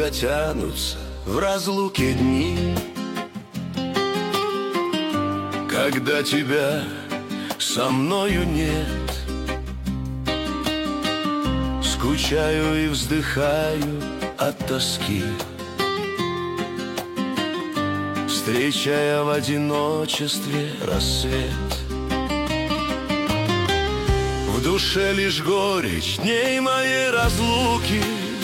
долго тянутся в разлуке дни, когда тебя со мною нет. Скучаю и вздыхаю от тоски, встречая в одиночестве рассвет. В душе лишь горечь дней моей разлуки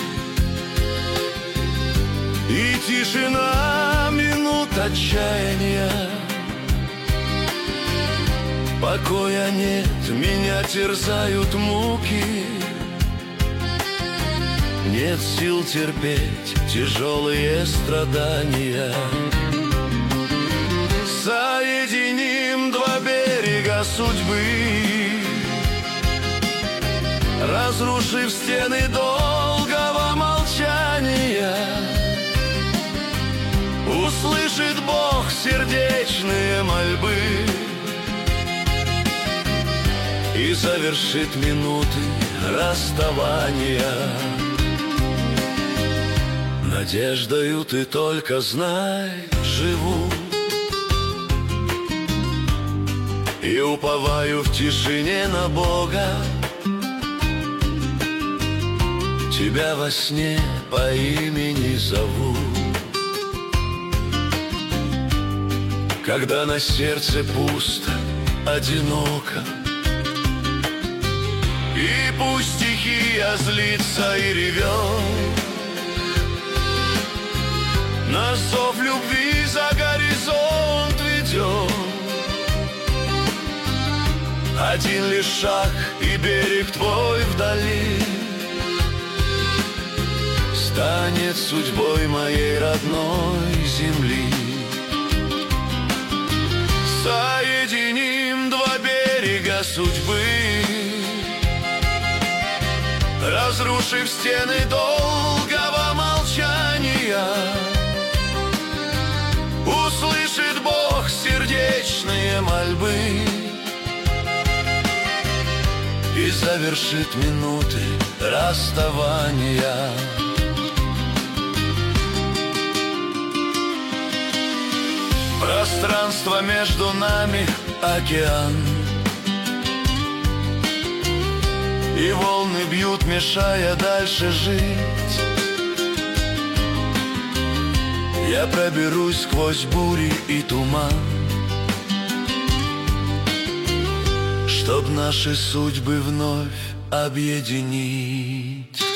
и тишина минут отчаяния. Покоя нет, меня терзают муки, нет сил терпеть тяжелые страдания. Соединим два берега судьбы, разрушив стены долгого молчания. Услышит Бог сердечные мольбы и завершит минуты расставания. Надеждою ты только знай, живу, и уповаю в тишине на Бога. Тебя во сне по имени зову. Когда на сердце пусто, одиноко, и пусть стихия злится и ревет, на зов любви за горизонт ведет. Один лишь шаг, и берег твой вдали станет судьбой моей родной земли. Соединим два берега судьбы, разрушив стены долгого молчания. Услышит Бог сердечные мольбы и завершит минуты расставания. Пространство между нами — океан, и волны бьют, мешая дальше жить. Я проберусь сквозь бури и туман, чтоб наши судьбы вновь объединить.